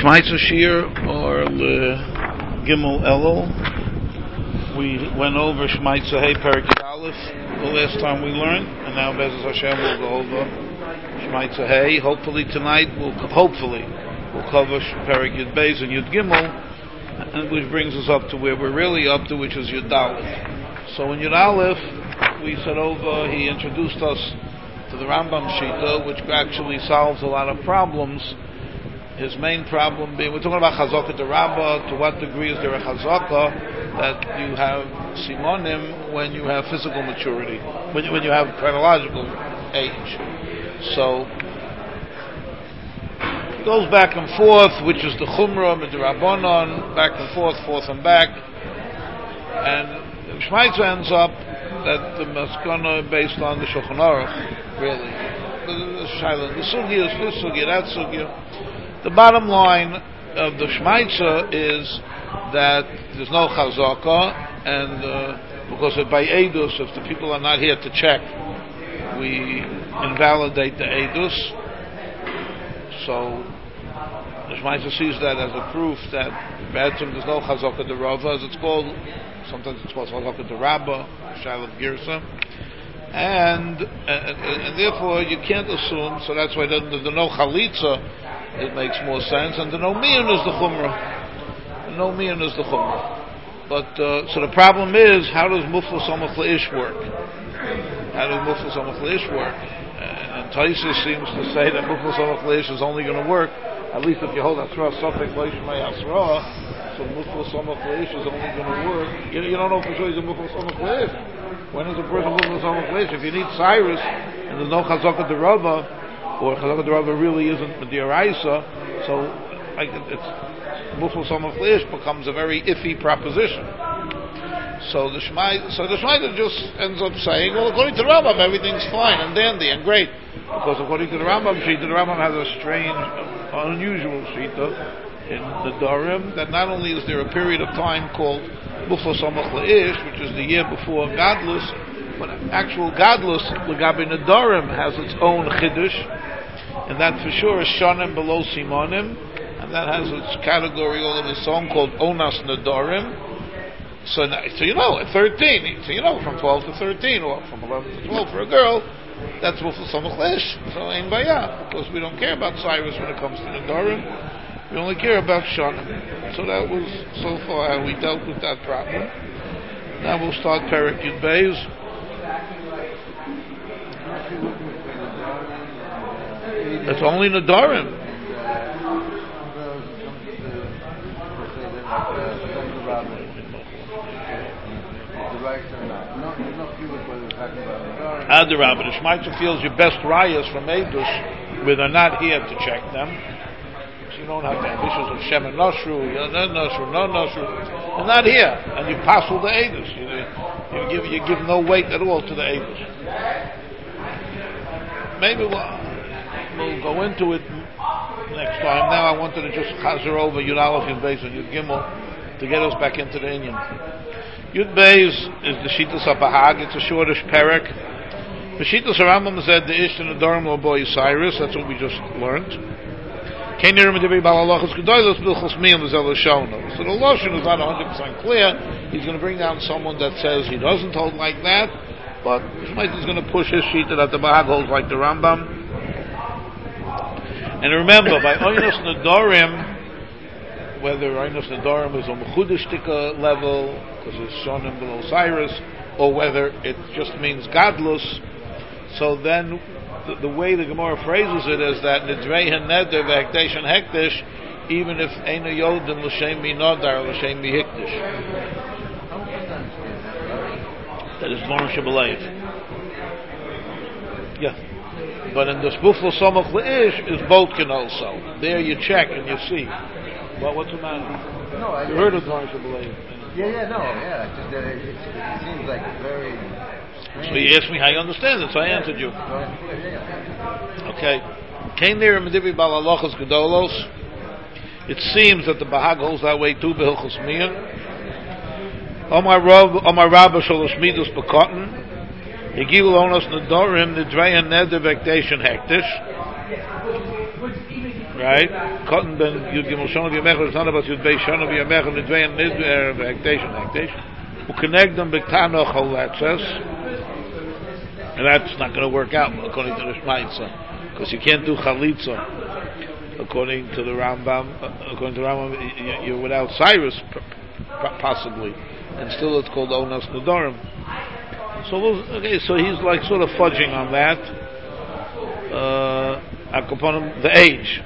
Shmaitzer Shir or Gimel Elul. We went over Shmaitzer Hey Perek Aleph the last time we learned, and now Be'ezus Hashem will go over Shmaitzer Hey. Hopefully tonight we'll cover Perek Yud Beis and Yud Gimel, and which brings us up to where we're really up to, which is Yud Aleph. So in Yud Aleph we said over, he introduced us to the Rambam Shita, which actually solves a lot of problems. His main problem being, we're talking about Chazaka de Rabbah. To what degree is there a Chazaka that you have Simonim when you have physical maturity, when you have chronological age? So it goes back and forth, which is the Chumrah, Midrabanon, back and forth and back. And Shmaitzer ends up that the Maskana based on the Shulchan Aruch, really. The Sugya is this Sugya, that Sugya. The bottom line of the Shmaitzer is that there's no Chazaka, and because by Eidus, if the people are not here to check, we invalidate the Eidus. So the Shmaitzer sees that as a proof that there's no Chazaka de Rava, as it's called. Sometimes it's called Chazaka de Rabbah, Shalom Girsa. And therefore you can't assume, so that's why the no Chalitza, it makes more sense, and the no Miyan is the Chumrah. But so the problem is, how does Mufla Samach Le'ish work? And Taisa seems to say that Mufla Samach Le'ish is only going to work, at least if you hold Asra Safek Leishmei Asra, so Mufla Samach Le'ish is only going to work. You don't know for sure he's a Mufla Samach Le'ish. When is a person Mufla Samach Le'ish? If you need Cyrus, and there's no Chazaka de Rabbah, or Chazaka de Rabbah really isn't the Diraisa, so like it's Mufla Samach Le'ish becomes a very iffy proposition. So the Shmaitzer just ends up saying, well, according to the Rambam, everything's fine and dandy and great, because according to the Rambam Shita, the Rambam has a strange, unusual Shita in the Dorim, that not only is there a period of time called Mufla Samach Le'ish, which is the year before Gadlus, but actual Gadlus, L'gabe Nedarim, has its own Chiddush, and that for sure is Shonim below Simonim, and that has its category all of its own called Onas Nedarim. So you know, at 13, so you know, from 12 to 13, or from 11 to 12 for a girl, that's Mufla Samach Le'ish. So Ein Bayah, because we don't care about Cyrus when it comes to Nedarim. We only care about Shonim. So that was so far how we dealt with that problem. Now we'll start Perek Yud Beis. It's only Nedarim. Adarabah, the Shmaitzer feels your best rayas from Eidus, where they're not here to check them. So you don't have the issues of Shem and Nashru, no Nashru. They're not here, and you passel the Eidus. You give no weight at all to the Eidus. Maybe we'll go into it next time. Now I wanted to just chazer over Yud Aleph, Yud Beis, and Yud Gimel to get us back into the Inyan. Yud Beis is the Shitas HaBahag. It's a shortish perek. The Shitas HaRambam said the Ish and the Dorim will boy Cyrus. That's what we just learned. So the Lashon is not 100% clear. He's going to bring down someone that says he doesn't hold like that, but Shmaitzer is going to push his Shita that the Bahag holds like the Rambam. And remember, by Oinos Nedarim, whether Oinos Nedarim is on Mechudishtika level, because it's Shonim below Cyrus, or whether it just means Gadlus, so then the way the Gemara phrases it is that Nidreihen Neder V'Hekdesh and Hekdesh, even if Eina Yodin L'Shem Mi Nodar L'Shem Mi Hekdesh. That is Dvarim Shebelev. Yeah. But in the Mufla Samach Le'ish is both can also. There you check and you see. Well, what's the matter? No, you heard of Dvarim Shebelev. Yeah. It seems like very strange. So you asked me how you understand it, so I answered you. Okay. It seems that the Bahag holds that way too, B'Hilchos Miyan. Omar Rabba Shalosh Midos B'Kotten. Yegil Onos Nedarim Nidreyan Neder V'Hekdesh and Hekdesh. Right? Cotton ben Yud Gimel Shon of Yamechad. It's not about Yud Beis Shon of Yamechad. Nidvei and Nidvei Hekdesh. Who connect them B'Tano Cholatzes. And that's not going to work out according to the Shmaitza, because you can't do Chalitza according to the Rambam. According to the Rambam, you're without Cyrus possibly, and still it's called Onas Nedarim. So he's like sort of fudging on that. Upon the age.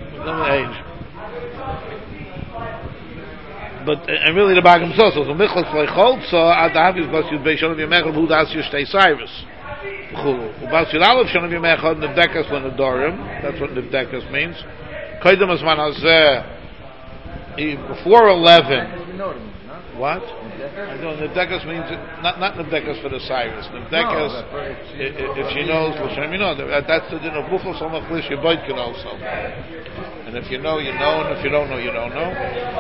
But and really the bag himself. So Michal Fleichol so Adavis Bas Yud Beis Shon of Yamechad Hu Das Yishtei Cyrus. Ubas Yud Aleph Shon of Yamechad Nevdekas Lenedarim. That's what Nevdekas means. Kaidem Azman Hazeh before 11. What? I know Nevdekas means not Nevdekas for the Cyrus. Nevdekas, if she knows, that's the din of Buchel Samach Lish Yeboitkin also. And if you know, you know, and if you don't know, you don't know.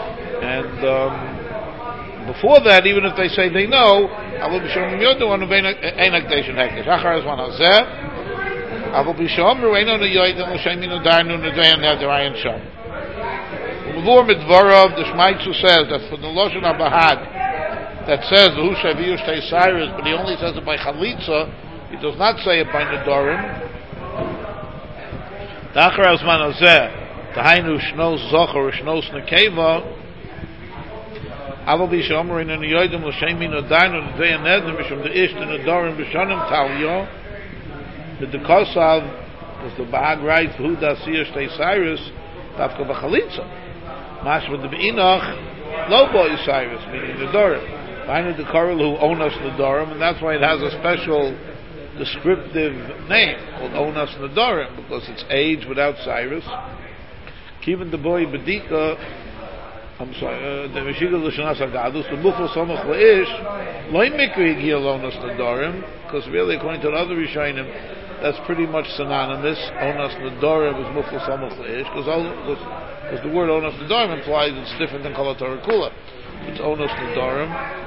And before that, even if they say they know, I will be showing you the one of Einakdation Hekdesh. Achar is one Hazeh. I will be showing you Reino the Yoidim L'Shemino Darnu Nedayan Nedarayan Shom. Before Midvarav, the Shmaitzu says that for the Loshen Abahad that says Hu Shaviyu Shtei Cyrus, but he only says it by Chalitza. He does not say it by Nedarim. Dachar Azman Hazeh. Tahainu Shnos Zocher Shnos Nekeva Aval Bishomerin and Yoidim L'Shemi Nodainu Nedei Nedem Mishum the Ish the Nedarim B'Shonim Talyo the Dekosav was the Bahag right Hu Dasir Shtei Cyrus Tafka B'Chalitza Mash with the Be'inoch Lo Boy Cyrus meaning Nedarim Tahainu the Korel who Onas Nedarim, and that's why it has a special descriptive name called Onas Nedarim, because it's age without Cyrus. Even the boy Bedika, I'm sorry, the Meshigal L'Shanas Agadus, the Buchel Somach Le'ish, Loi Mikri Higi Onas Nedarim, because really, according to the other Rishonim, that's pretty much synonymous. Onas Nedarim is Buchel Somach Le'ish, because the word Onas Nedarim implies it's different than Kol HaTorah Kula. It's Onas Nedarim.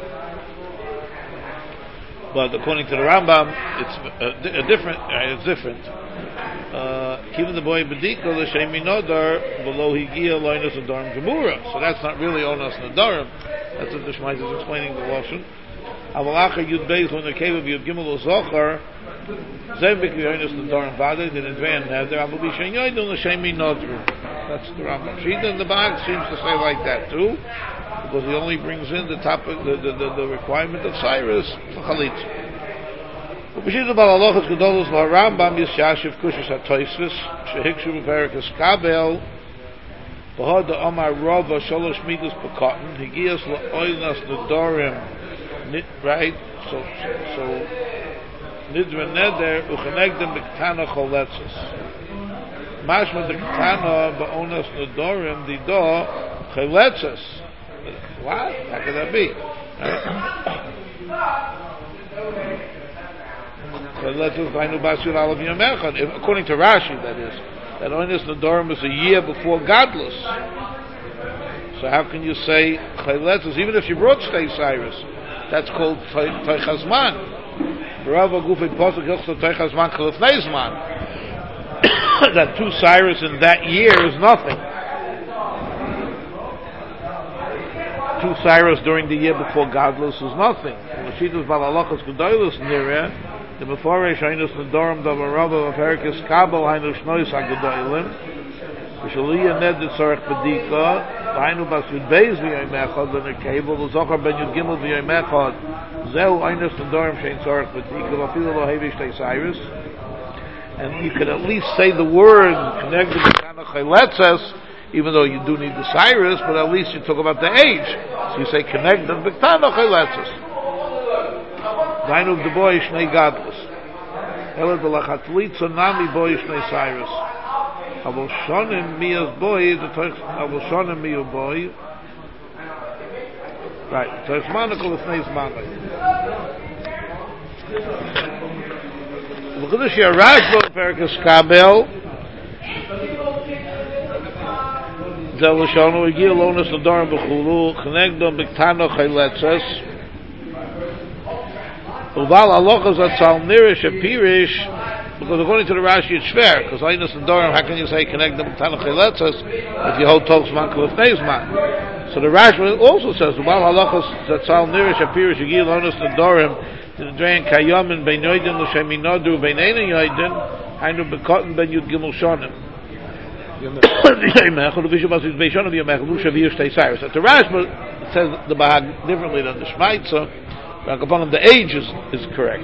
But according to the Rambam, it's different. It's different. Even the boy Bedika l'Shemi Nodar below Higia Loinus Nedarim Gemura. So that's not really Onas Nedarim. That's what the Shmait is explaining the Lashon. Avalacha Yud Beis when the cave of Yud Gimel Zochar Zevik Loinus Nedarim Vade did advance Neder Abu Bishen Yoidun l'Shemi Nodar. That's the Rambam. Shita in the Bag seems to say like that too, because he only brings in the topic, the requirement of Cyrus for Chalitza. B'shita Balalochas Gedolos LaRambam Yishashiv Kushas HaToisvis Shehikshu B'Perikas Kabel B'Hod Omar Rova Sholosh Midas P'Kotten Higias L'Oinas Nedarim, right? So Nidra Neder Uchenegdem B'Ktana Choletzes Mashma the Ktana B'Onas Nedarim Dido Choletzes. What? How could that be? According to Rashi, that is, that Onas Nedarim is a year before Gadlus. So how can you say Chayletzes? Even if you brought Shtei Cyrus, that's called Teichazman. Barava Gufet Posuk Hilchot Teichazman Chalifnei Zman. That 2 Cyrus in that year is nothing. 2 Cyrus during the year before Gadlus is nothing. Mashiach Balalochas Gedolos Nira. The Meforesh Onas Nedarim Davarava Aperikis Kabel Hainu Shnois HaGedolim V'Shaliyah Ned Tzarech Bedika Hainu Bas Yud Beis V'Yom Echad V'Nekabel V'Zochar Ben Yud Gimel V'Yom Echad Zehu Onas Nedarim Shein Tzarech Bedika V'Afilu Lo Hevi Shtei Cyrus. And you can at least say the word connected to Kana Chayletzes, even though you do need the Cyrus, but at least you talk about the age. So you say connect them B'Ktana Chayletzes. Dainu the boy Shnei Gadlus. Elad L'Chatalitza Nami boy Shnei Cyrus. Avol Shonim Miya's boy the Avol Shonim Miya's boy. Right. So it's Manakol L'Fnei Zmanai. Look at this here. Rashba Perikas Kabel. Zel Shonu Igi Lonas Nedarim B'Chulu Chnegdom B'Ktana Chayletzes Uval Alochas Atzal Nirish Apirish Because according to the Rashi, it's fair. Because Einus and Dorim, how can you say connect them to Tanacheletzes if you hold Tolzman Kulefneizman? So the Rashi also says, "Ubal halachos zatzal nirish apirish yigil Einus and Dorim to the drain kayamin ben yoidin l'sheminadu ben einen yoidin hainu bekotten ben yud gimel shonim." At the Rashba it says the Bahag differently than the Shmaitza. Upon him, the age is correct.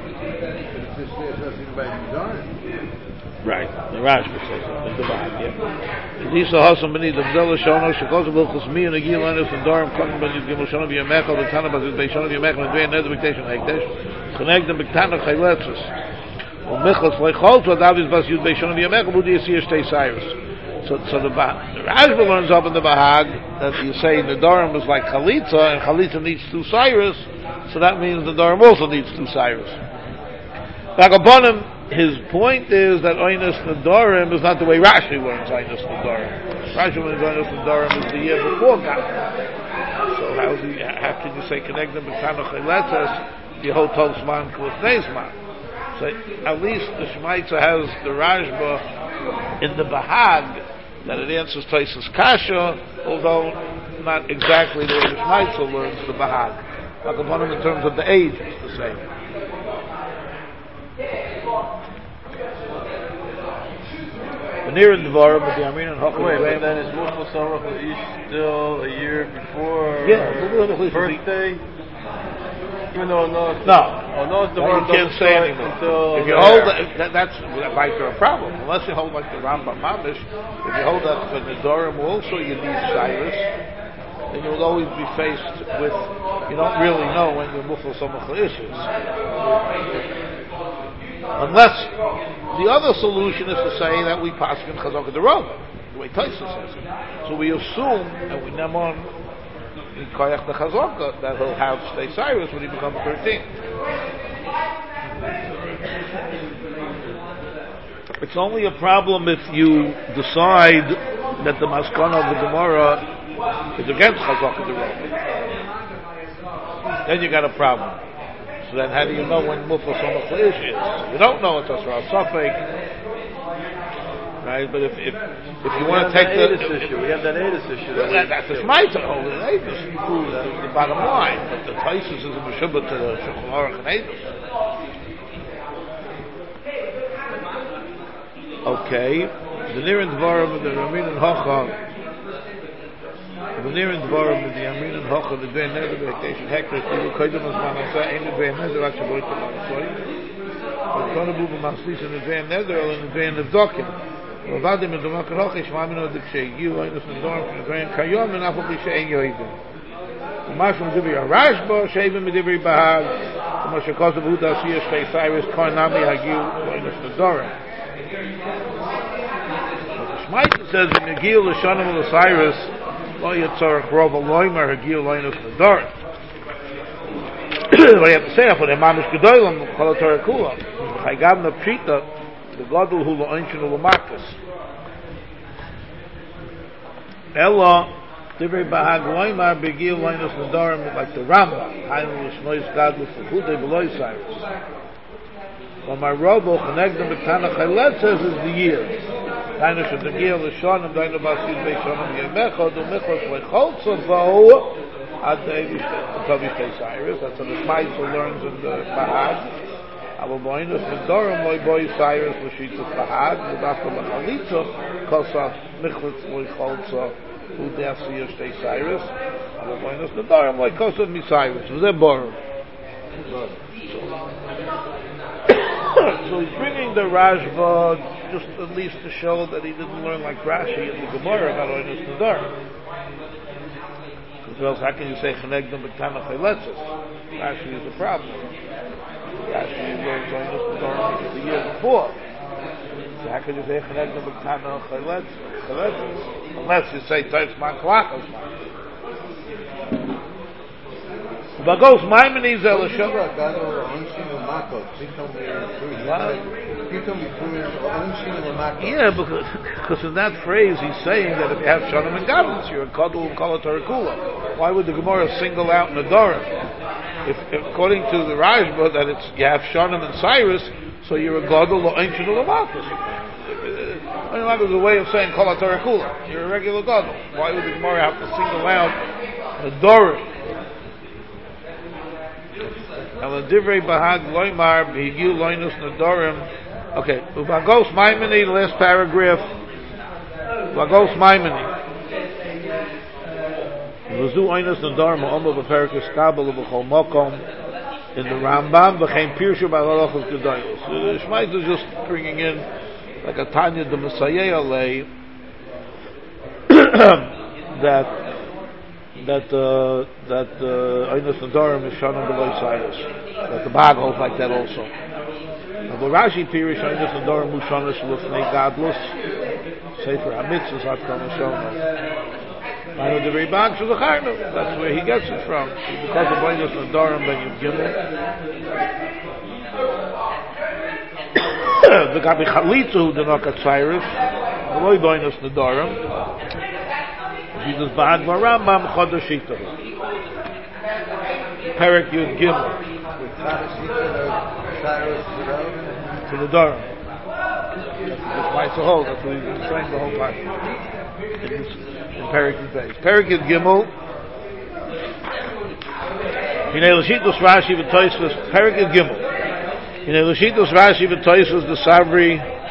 Right, the Rashba says it. The Bahag, yeah. Lisa Hassan Beni the Bdella Shono Shekos of Wilkos Mi and Agil Linus and Dorim Cotton Ben Gimel Shono V'Yamechel the Tana Bazil Beishono V'Yamechel and Dwayne Neder B'Ktation Hekdesh Connect them B'Tana Chayletzes U'Michlas Leichol Davis Bas Yud Beishono V'Yamechel B'Udi Yasir Shtei Cyrus. So the Rashba learns up in the Bahag that you say the Dorim is like Chalitza, and Chalitza needs two Cyrus, so that means the Dorim also needs two Cyrus. Back upon him, his point is that Einus Nedarim is not the way Rashi learns Einus Nedarim. Rashi learns Einus Nedarim is the year before God. So how can you say connect them with Tanach Eletzes, the whole Tolzman Kulefneizman? So at least the Shemaitza has the Rashba in the Bahag that it answers Taisus Kasha, although not exactly the way the Shemaitza learns the Bahag. Like upon him in terms of the age, it's the same. Near in Devarim, but the Amin and Hochel. Wait, but then is Mushal Samach still a year before birthday? Even though no, it's the you can't say anymore. If you hold that's like a problem. Unless you hold like the Rambam Mamish, if you hold that for Nedarim also you need Cyrus, then you will always be faced with you don't really know when your Mushal Samach issues. Unless the other solution is to say that we paskin Chazak the Rambam, the way Taisa says it. So we assume and we nemon in Koyach the Chazaka that he'll have Shtei Cyrus when he becomes 13. It's only a problem if you decide that the Maskana of the Gemara is against Chazaka the Rambam. Then you got a problem. So then how do you know when Mufas Samach is? You don't know it's Asra Safek. Right? But if you want to take the issue, we have that Adis issue. That's the Shmaita over the Adis. You prove that the bottom line. But the Taisus is a Meshubah to the Shulchan Aruch and Adis. Okay. The Nirin Dvarim of the Ramin and Hocha. The Nirin Dvarim of the Ramin and Hocha, the Dvain Neder, the Vacation Hektar, the Kodim as Manasa, and the Dvain Neder, actually, the Manasoi. The Konabu, the Maslis, and the Dvain Neder, and the Dvain Nevdokim. Vadim and the Makanoch, Ishmamino, the Kshegiu, and the Dorm, and the Dvain Kayom, and Apokli Shein Yoidim. The Masham Dibri Arashba, Shavim Dibri Bahag, the Mashakos of Huda, Shia, Shtei Cyrus, Koinami, Hagiu, and the Dorm. Shmaita says in Megil L'Shanim L'Cyrus Lo Yitzorach Rova Loimer Hagil Loinus L'Dorim. What do you have to say? For the Mamish Gedolim Chol HaTorah Kulam Chaygam Napshita the Godel Hu L'Oinshin L'Makas Ella Divrei Bahag Loimer Begil Loinus L'Dorim like the Rambam Hainu L'Shmois Gadol L'Chudei B'Loi Cyrus. Well, my Robo Chenegdem B'Tana Chaylet says is the years. Dainu Shadagil L'Shonim Dainu Basid Beishonim Yemecha Dumichos L'Chol Tzavo Ad Tavi Shtei Cyrus. That's what the Shmaitza learns in the Bahag. Avo Boinus Nedarim Loi Boi Cyrus L'Shitzah Bahag L'Dafka L'Chalitza Kosa Michletz L'Chol Tzavo U'Dafsiyah Shtei Cyrus Avo Boinus Nedarim Loi Kosa Mi Cyrus. V'zeh Borum. So he's bringing the Rashba just at least to show that he didn't learn like Rashi in the Gemara about Oinus Nedarim. Because else, how can you say Chenegdom B'Tana Chayletzes? Rashi is a problem. Rashi learns Oinus Nedarim the year before. So how can you say Chenegdom B'Tana Chayletzes? Unless you say Toitz Man Klachos. But goes Maimonides El Shava. Yeah, because in that phrase he's saying that if you have Shonim and Gadlus, you're a Kadul and Kol HaTorah Kula. Why would the Gemara single out Nedarim? If according to the Rashba that it's you have Shonim and Cyrus, So you're a gadol lo ancient ulamakos. Ulamakos is a way of saying kol haTorah kula. You're a regular gadol. Why would the Gemara have to single out the Dorim? And the divrei bahag loymar b'higiu loinus nadorim. Okay, Uvagos Maimoni, the last paragraph. Uvagos Maimoni. V'zu oinus nadorim ha'omer b'perikis kabel v'chol mokom. In the Rambam, v'chein pirshu b'halachos gedolos. The Shmait is just bringing in like a Tanya de Messiah lay that oinus nadorim is shonon below Cyrus. That the Bag holds like that also. But Rashi Pirish Oinus Nadorim Mushanas Lufnei Gadlus Sefer HaMitzvahs Hatkama Shono. I know the very Bag for the Charnu. That's where he gets it from. Because of Oinus Nadorim Ben Yud Gimel. The Gabi Chalitza who did not get Cyrus. The Loi Oinus Nadorim. He does Bag Varambam Chodashita. Perek Yud Gimel. To the Durham. That's why it's a whole. That's what he's saying the whole time. In Perikid base. Perikid Gimel. Hinei Lashitos Rashi v'Toisvus. Perikid Gimel. Hinei Lashitos Rashi v'Toisvus the Savri.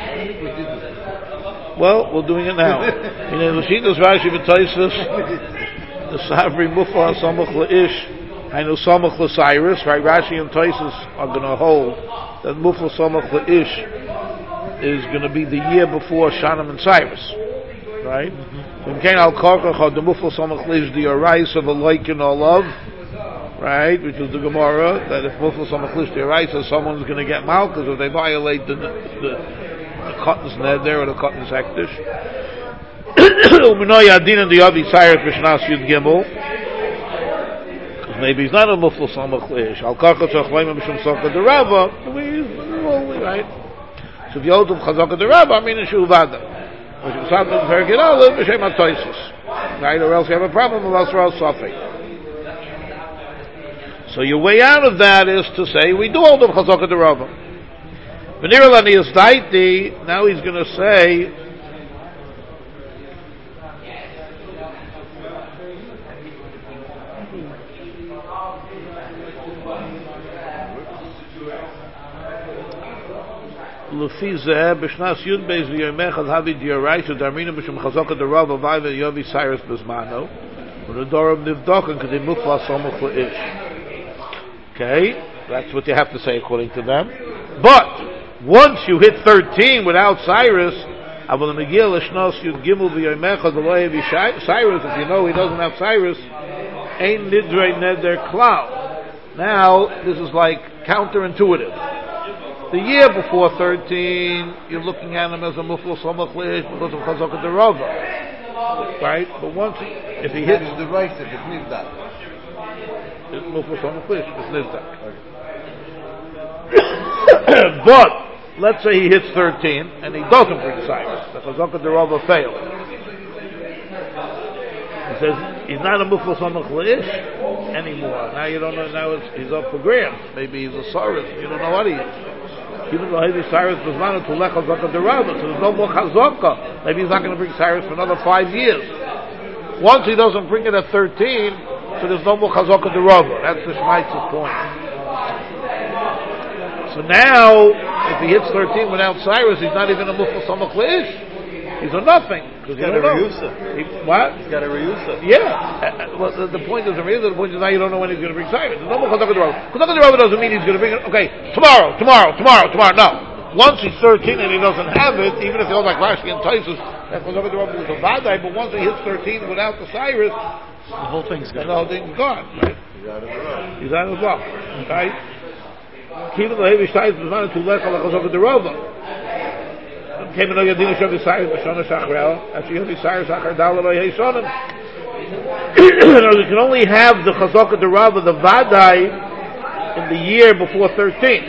Well, we're doing it now. Hinei Lashitos Rashi v'Toisvus the Savri Mufa Samach La'ish. I know Samach L'Cyrus, right? Rashi and Toisus are going to hold that Mufla Samach L'Ish is going to be the year before Shanam and Cyrus, right? When came Al Karkach, the Mufla Samach L'Ish, the Arais of a Laikin or love, right? Which is the Gemara, that if Mufla Samach L'Ish, the Arais, someone's going to get Malchus if they violate the Cotton's Neder or the Cotton's Hektish. Uminoy Adin and the Avi Cyrus B'Shnas Yud Gimel. Maybe he's not a mufla samach leish. Al karcha tzachleim mishum soka derava. Right. So if you hold of chazaka derava, I mean in shuvada. Mishum soka perikid aleph b'shem hatoisus. Right, or else you have a problem with asral safek. So your way out of that is to say we do hold of chazaka derava. V'nira lani is daiti. Now he's going to say. Lufize b'shnas yud beis v'yomechad havi diorayis u'darmina b'shem chazaka derav avai v'yovi Cyrus b'zmano u'nedorim nivdoken k'di mufla somuch le'ish. Okay, that's what you have to say according to them. But once you hit 13 without Cyrus, avol megil l'shnas yud gimel v'yomechad v'lo yavi Cyrus. If you know he doesn't have Cyrus, ein nidrei neder klal. Now this is like counterintuitive. The year before 13, you're looking at him as a mufla samach leish because of chazaka derava, right? But once if he hits the right, if it's nivdak, it's mufla samach leish, it's nivdak. But let's say he hits 13 and he doesn't bring Cyrus, the chazaka derava failed. He says he's not a mufla samach leish anymore. Now you don't know. Now he's up for grabs. Maybe he's a saris. You don't know what he is. Even though Cyrus was not to lech chazaka derava, so there's no more chazaka. Maybe he's not going to bring Cyrus for another 5 years. Once he doesn't bring it at 13, so there's no more chazaka derava. That's the Shmaitz's point. So now, if he hits 13 without Cyrus, he's not even a mufla samach leish. He's a nothing. He's got a reusa. What? He's got a reusa. Yeah. Well, the point isn't reusa. The point is now you don't know when he's going to bring Cyrus. There's no more chazaka derava. Chazaka derava doesn't mean he's going to bring it. Okay, tomorrow. No. Once he's 13 and he doesn't have it, even if he holds like Rashi and Taisus, that chazaka derava is a vadai. But once he hits 13 without the Cyrus, the whole thing's gone. The whole thing's gone. Right? He's out of the rock. Right? Keep the heavy Cyrus was not to lech ala chazaka derava. Came in Yadina Shavi Cyrus, Bashana Shachrel, actually Yavi Cyrus Achar Dalavay Hashanim. You can only have the Chazaka Derava, the Vadai, in the year before 13. He's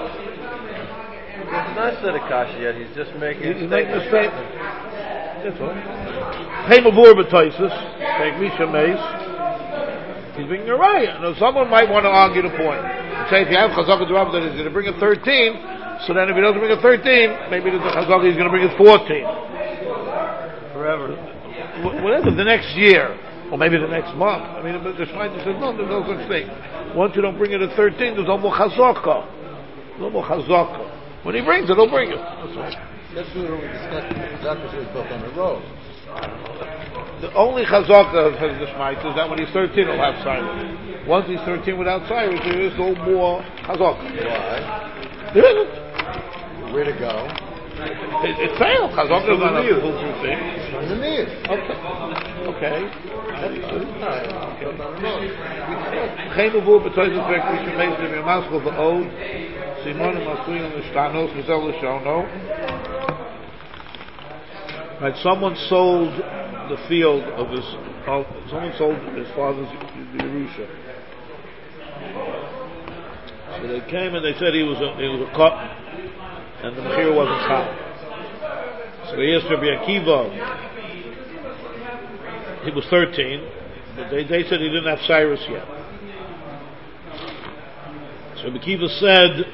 not said Akashi yet, he's just making a statement. That's all. Heimabur B'Toisus, take Misha Meis. He's bringing a raya. Now someone might want to argue the point. Say if you have Chazaka Derava that is going to bring a 13, So then if he doesn't bring it 13, maybe the Chazaka is going to bring it 14. Forever. Whatever, the next year. Or maybe the next month. I mean, the Shmaita says, no, there's no such thing. Once you don't bring it at 13, there's no more Chazaka. No more Chazaka. When he brings it, he'll bring it. That's right. That's what we discussed. Chazaka is built on the road. The only Chazaka, says the Shmaita, is that when he's 13, he'll have Cyrus. Once he's 13 without Cyrus, there is no more Chazaka. Why? There isn't. Where to go? It failed. Chazaka is not a foolproof thing. In the mirror. Okay. Geen bevoer betekent dat we gemeente weer maatschap de oud. Simone Masuin de Stanos dezelfde shono. Right, someone sold the field of his. Someone sold his father's Yerusha. So they came and they said he was a cotton, and the mechir wasn't chal. So he asked Rabbi Akiva. He was 13, but they said he didn't have Cyrus yet. So Rabbi Akiva said,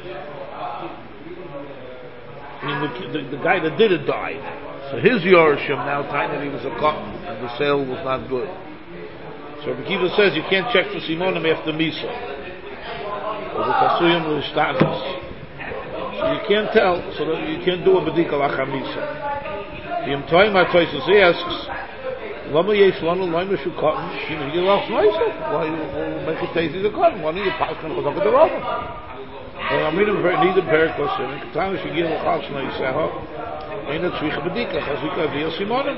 the guy that did it died. So his Yorshim now tied that he was a cotton, and the sale was not good. So Rabbi Akiva says you can't check for Simonim after Misa. Or the Kasuyim L'Ishtanis. So you can't tell, so that you can't do a Bedika Lacha Misa. The Yom HaToysus asks, Lama Yesh Lanu Lama Shu Cotton, Shina Yilach Smaisa. Why you make it taste the cotton? Why don't you pass on Chazaka the Rava? I'm reading neither Perik or Sim. Katana Shigil Lachal Smaisa. Ain't it Tzvicha Bedika? Chazika Via Simonim.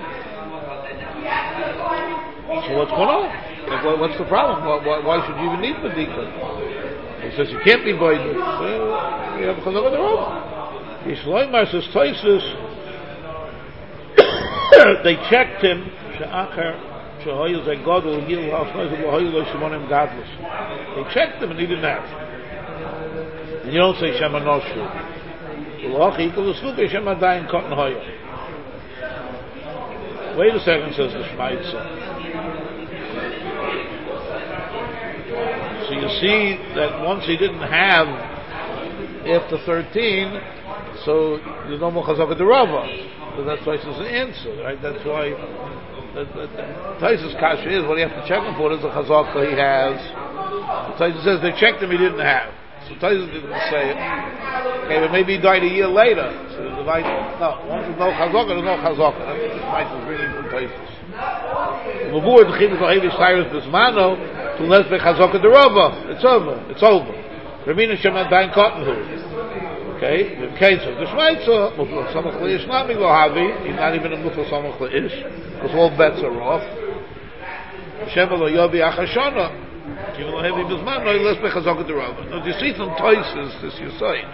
So what's going on? Like, what's the problem? Why should you even need Bedika? He says you can't be by this. You have Chazaka the Rava. Yishloimar says Taisus. They checked him. They checked him and he didn't have. And you don't say Shema Noshu. Wait a second, says the Shmaitza. So you see that once he didn't have after 13, so there's no more Chazaka de Rava. So that's why it's an answer, right? That's why Taisus Kasha is what you have to check him for is the Chazaka he has. So Taisus says they checked him, he didn't have. So Taisus didn't say it. Okay, but maybe he died a year later. So no, once there's no Chazaka, there's no Chazaka. That's what Taisus is bringing from Taisus. Mavur the Chibuk Ohevish Cyrus Bismano to less be Chazaka de Rava. It's over. It's over. Ramina Shema Dain Cottonwood. Okay, in case of the Shmaitza, Mufla Samach Leish Nami Lo Havi, he's not even a Mufla Samach Leish, because all bets are off. Shema Lo Yobi Achashana, Kiva Lo Hevi Bizman, No Yiles Bechazaka Derava. Now, you see some Toises, this you say.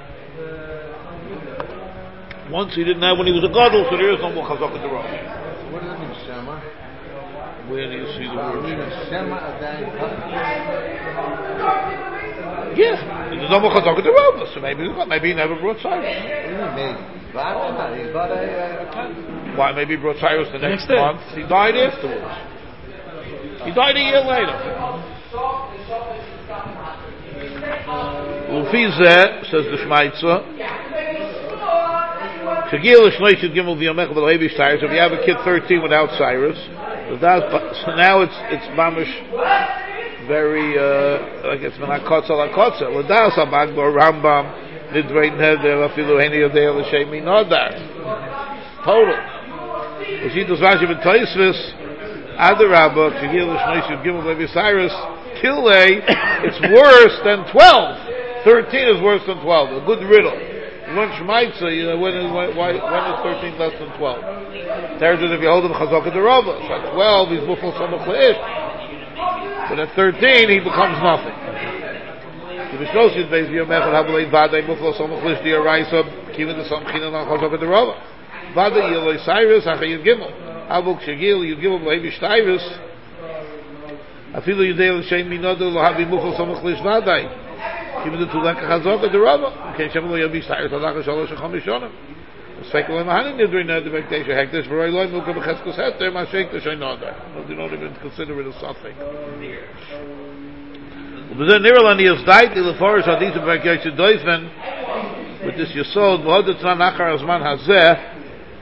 Once he didn't have when he was a Gadol, so there is no more Chazaka Derava. What does it mean, Shema? Where do you see the word? Shema Adain Cotton. Yeah, there's no more Chazaka Derava, so maybe he never brought Cyrus. Why? Maybe he brought Cyrus the next month. He died afterwards. He died a year later. Ufizeh, says the Shmaitza, if you have a kid 13 without Cyrus, so now it's mamish very like it's menakotza lakotza. L'das abagbo Rambam nidrein heder afilu heni yodei l'shemi nodar. Total. If she does Rashi b'toisvis adarabba k'gil l'shnois yud gimel Levi Cyrus kilei, it's worse than 12. 13 is worse than 12. A good riddle. When Shmaitza, when is 13 less than 12? There's if you hold him Chazaka de Rava. So at 12 he's Mufal Samach Leish. But at 13 he becomes nothing. The Mishnosid based your method Habalei Vade Mufal Samach Leish Di Araisa Kiva the Samchina on Chazaka de Rava. Vade Yeloi Cyrus Achayid Gimel. Avuk Shagil Yud Gimel Levi Cyrus. Afilu Yudei L'Shem Minodu L'Havi Mufal Samach Leish Vade. Even the two like a Chazaka the Rava. Okay, Shemel Yobi Cyrus Alach Shalosh Chamishonim. Speculate Mahanim Nidri Ned the Vekdesha Hekdesh Veroy Loy Milka Becheskos Heter Mashek the Shaynodar. They don't even consider it a suffix. But then Niralani is died in the forest of these Vekdesha Doifen with this Yesod, v'hodet zman achar azman hazeh.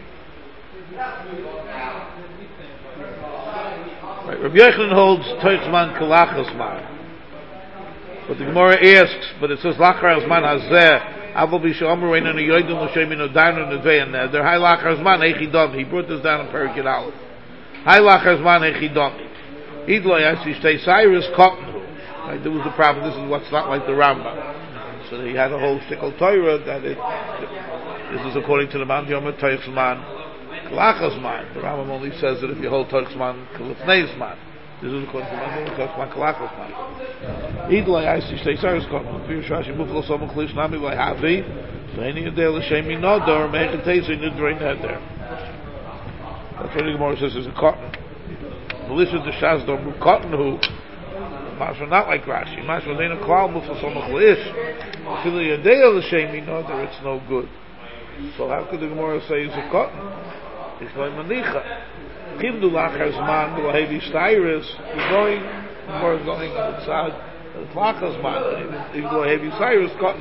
Right, Rabbi Yochanan holds toich zman kalachas man. But the Gemara asks, but it says lachar azman hazeh. Avol b'shomer rein and yoydim l'shemin odainu nedvein. They're high lachar azman echidom. He brought this down in Perikid Aleph. High lachar azman echidom. Idlo yasi shtei Cyrus cotton. Right, there was the problem. This is what's not like the Rambam. So he had a whole shtickle Torah that this is according to the Man Yom Toich Zman Kalachas Man. The Rambam only says that if you hold Toich Zman Kalifnei Zman. This is according to the Man Yom Toich Zman Kalachas Man. Idlo yasi shtei Cyrus cotton. Fir shashi muflo somo klish nami v'havi. V'heni yadei l'shemi nodor me'echet teizei nidrei neder. That's what the Gemara says is a cotton. Melissa de Shazdor mu cotton who. Mashma not like Rashi. Mashma leina klal muflo somo klish. Fili yadei l'shemi nodor. It's no good. So how could the Gemara say it's a cotton? It's like manicha. Chimdu lachar zman v'lahevi Cyrus. We're going. The Gemara is going outside. It's lachar zman. Even v'lahevi Cyrus cotton.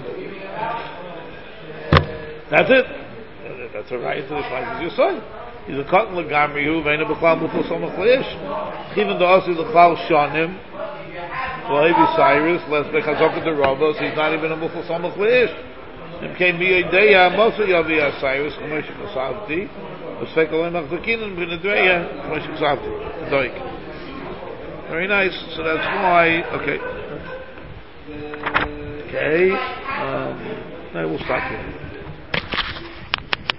That's it. That's a right to the Shlomo as you say. He's a cotton legamri who veina b'klal muflo somo klish. Even though also the klal shonim. V'lahevi Cyrus. Let's make hazok the Robos. He's not even a muflo somo klish. Him came mi ideya mosa yavi Cyrus k'mosh kasavti. V'sfekolay machzakinan b'nedreya k'mosh kasavti. Doik. Very nice. So that's why. Okay. Okay. Now we'll stop here.